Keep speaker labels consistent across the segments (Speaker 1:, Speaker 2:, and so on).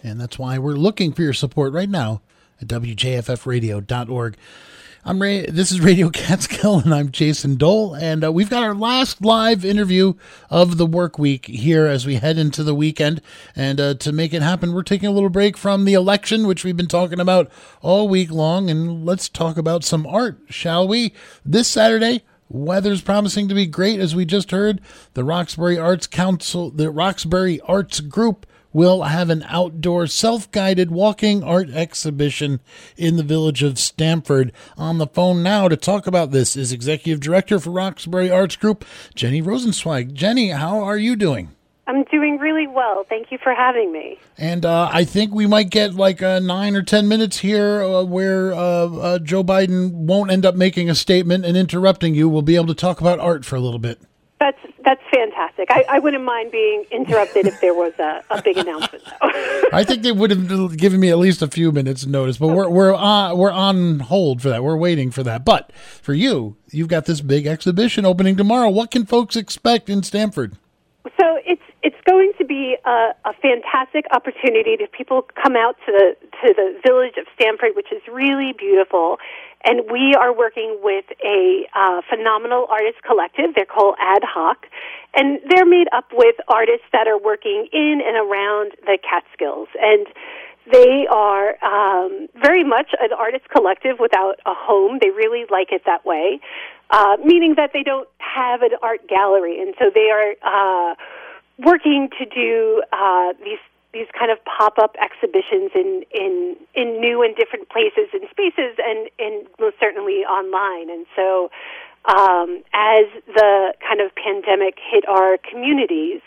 Speaker 1: And that's why we're looking for your support right now at WJFFradio.org. This is Radio Catskill, and I'm Jason Dole, and we've got our last live interview of the work week here as we head into the weekend. And to make it happen, we're taking a little break from the election, which we've been talking about all week long, and let's talk about some art, shall we? This Saturday, weather's promising to be great, as we just heard. The Roxbury Arts Council, the Roxbury Arts Group, will have an outdoor self-guided walking art exhibition in the village of Stamford. On the phone now to talk about this is Executive Director for Roxbury Arts Group, Jenny Rosenzweig. Jenny, how are you doing?
Speaker 2: I'm doing really well. Thank you for having me.
Speaker 1: And I think we might get like 9 or 10 minutes here where Joe Biden won't end up making a statement and interrupting you. We'll be able to talk about art for a little bit.
Speaker 2: That's fantastic. I wouldn't mind being interrupted if there was a big announcement, though.
Speaker 1: I think they would have given me at least a few minutes notice, but we're on hold for that. We're waiting for that. But for you, you've got this big exhibition opening tomorrow. What can folks expect in Stamford?
Speaker 2: So it's going to be a fantastic opportunity to people come out to the village of Stamford, which is really beautiful. And we are working with a phenomenal artist collective. They're called Ad Hoc. And they're made up with artists that are working in and around the Catskills. And they are very much an artist collective without a home. They really like it that way, meaning that they don't have an art gallery. And so they are working to do these kind of pop-up exhibitions in new and different places and spaces, and most certainly online. And so as the kind of pandemic hit our communities,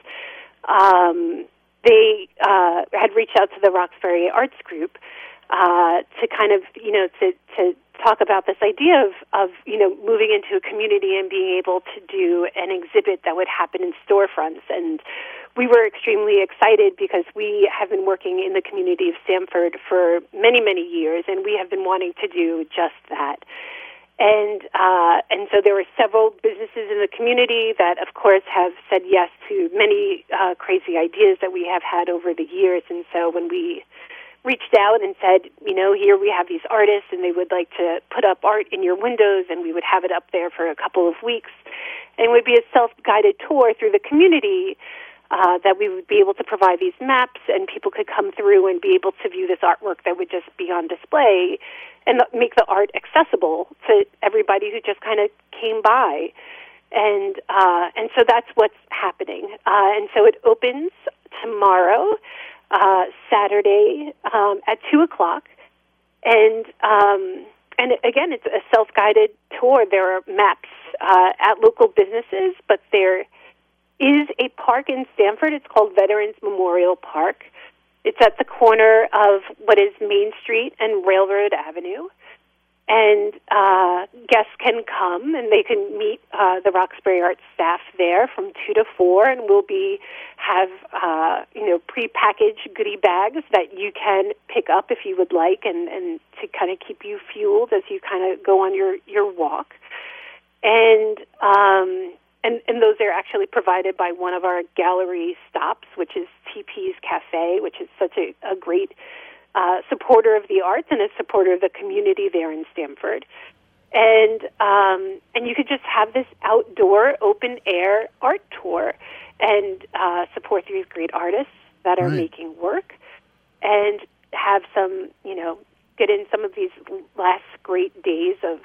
Speaker 2: they had reached out to the Roxbury Arts Group to kind of, to talk about this idea of moving into a community and being able to do an exhibit that would happen in storefronts. And we were extremely excited because we have been working in the community of Stamford for many, many years, and we have been wanting to do just that. And so there were several businesses in the community that, of course, have said yes to many crazy ideas that we have had over the years. And so when we reached out and said, here we have these artists, and they would like to put up art in your windows, and we would have it up there for a couple of weeks, and it would be a self-guided tour through the community, that we would be able to provide these maps, and people could come through and be able to view this artwork that would just be on display and make the art accessible to everybody who just kind of came by. And so that's what's happening. And so it opens tomorrow, Saturday, at 2:00. And again, it's a self-guided tour. There are maps at local businesses, but there is a park in Stamford. It's called Veterans Memorial Park. It's at the corner of what is Main Street and Railroad Avenue. And guests can come, and they can meet the Roxbury Arts staff there from 2 to 4, and we'll have prepackaged goodie bags that you can pick up if you would like, and to kind of keep you fueled as you kind of go on your walk. And those are actually provided by one of our gallery stops, which is TP's Cafe, which is such a great supporter of the arts and a supporter of the community there in Stamford. And you could just have this outdoor, open-air art tour and support these great artists that are making work, and have some, get in some of these last great days of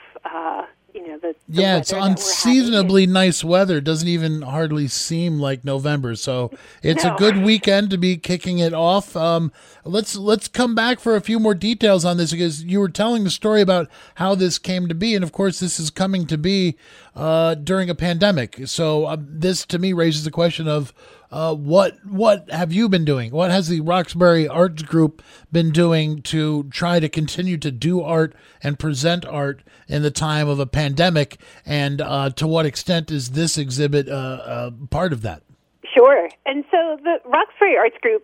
Speaker 1: it's unseasonably nice weather. It doesn't even hardly seem like November, so it's a good weekend to be kicking it off. Let's come back for a few more details on this, because you were telling the story about how this came to be, and of course this is coming to be during a pandemic. So this to me raises the question of what have you been doing? What has the Roxbury Arts Group been doing to try to continue to do art and present art in the time of a pandemic? And to what extent is this exhibit part of that?
Speaker 2: Sure. And so the Roxbury Arts Group,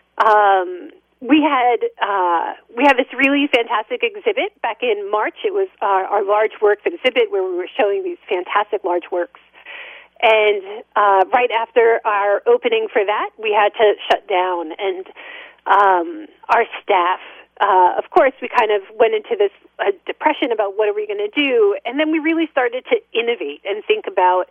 Speaker 2: we had this really fantastic exhibit back in March. It was our large works exhibit where we were showing these fantastic large works. And right after our opening for that, we had to shut down. And our staff. Of course, we kind of went into this depression about what are we going to do, and then we really started to innovate and think about,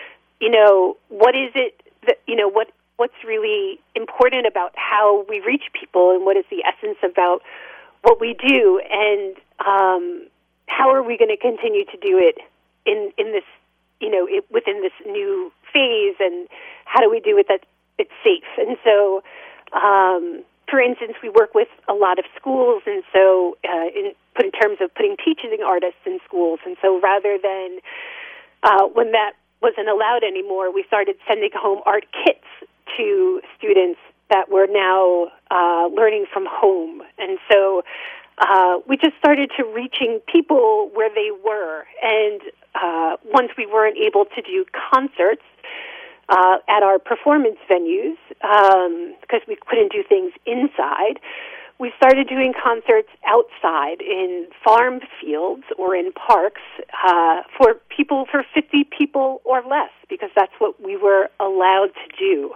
Speaker 2: what is it that, what's really important about how we reach people, and what is the essence about what we do, and how are we going to continue to do it in this, within this new phase, and how do we do it that it's safe? And so, for instance, we work with a lot of schools, and so in terms of putting teaching artists in schools, and so rather than when that wasn't allowed anymore, we started sending home art kits to students that were now learning from home. And so we just started to reaching people where they were. And once we weren't able to do concerts at our performance venues, because we couldn't do things inside, we started doing concerts outside in farm fields or in parks for 50 people or less, because that's what we were allowed to do.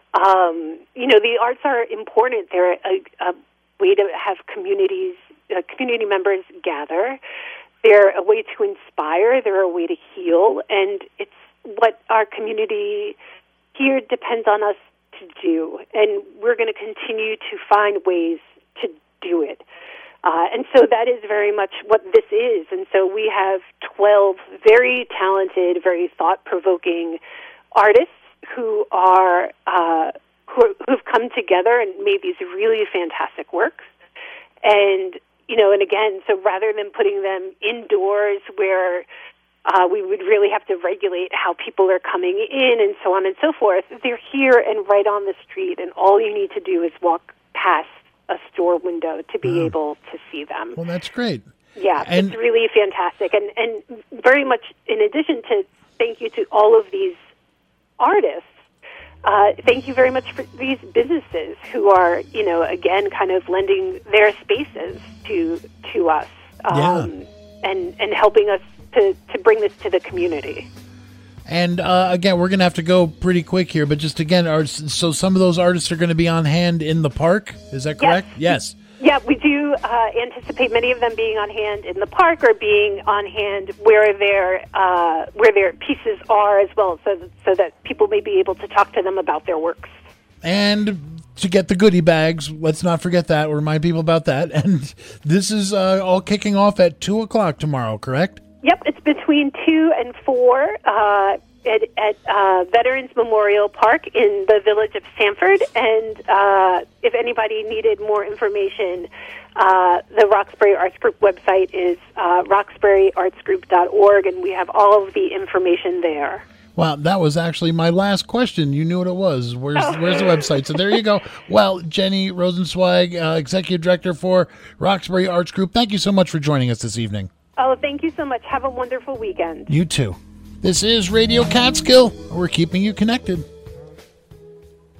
Speaker 2: The arts are important. They're a way to have community members gather. They're a way to inspire. They're a way to heal. And it's what our community here depends on us to do. And we're going to continue to find ways to do it. And so that is very much what this is. And so we have 12 very talented, very thought-provoking artists who are who've come together and made these really fantastic works. And and again, so rather than putting them indoors where we would really have to regulate how people are coming in and so on and so forth, they're here and right on the street, and all you need to do is walk past a store window to be able to see them.
Speaker 1: Well, that's great.
Speaker 2: Yeah, it's really fantastic. And very much in addition to thank you to all of these artists, thank you very much for these businesses who are, again, kind of lending their spaces to us and helping us to bring this to the community.
Speaker 1: And again, we're going to have to go pretty quick here, but just again, so some of those artists are going to be on hand in the park. Is that correct? Yes.
Speaker 2: Yeah, we do anticipate many of them being on hand in the park or being on hand where their pieces are as well, so that people may be able to talk to them about their works.
Speaker 1: And to get the goodie bags, let's not forget that. We'll remind people about that. And this is all kicking off at 2:00 tomorrow, correct?
Speaker 2: Yep, it's between 2 and 4 at Veterans Memorial Park in the village of Sanford. And if anybody needed more information, the Roxbury Arts Group website is roxburyartsgroup.org, and we have all of the information there.
Speaker 1: Wow, that was actually my last question. You knew what it was. Where's the website? So there you go. Well, Jenny Rosenzweig, Executive Director for Roxbury Arts Group, thank you so much for joining us this evening.
Speaker 2: Oh, thank you so much. Have a wonderful weekend.
Speaker 1: You too. This is Radio Catskill. We're keeping you connected.